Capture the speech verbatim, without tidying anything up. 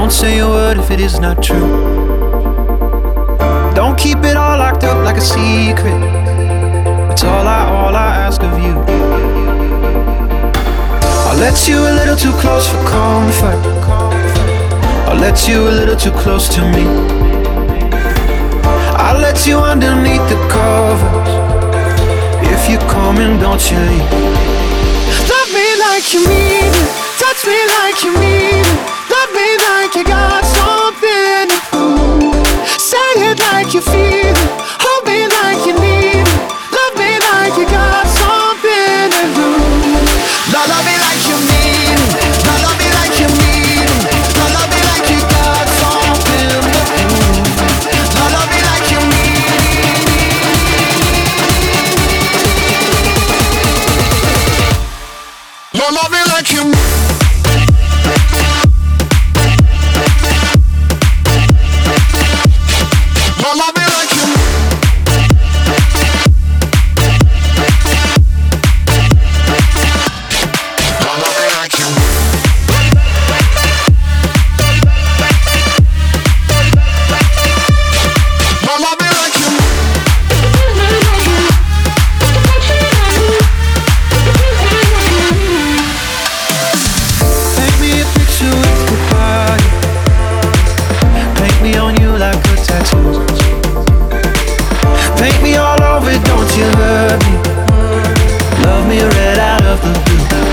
Don't say a word if it is not true. Don't keep it all locked up like a secret. It's all I, all I ask of you. I'll let you a little too close for comfort. I'll let you a little too close to me. I'll let you underneath the covers. If you're coming, don't you leave. Love me like you mean it. Touch me like you mean it. Love me like you got something to prove. Say it like you feel it. Hold me like you need it. Love me like you got something to lose. Love, love me like you mean it. Love, love me like you mean it. Love, love me like you got something to prove. Love, love me like you mean it. Love, love me like you mean it. Paint me all over, don't you hurt me. Love me right out of the blue.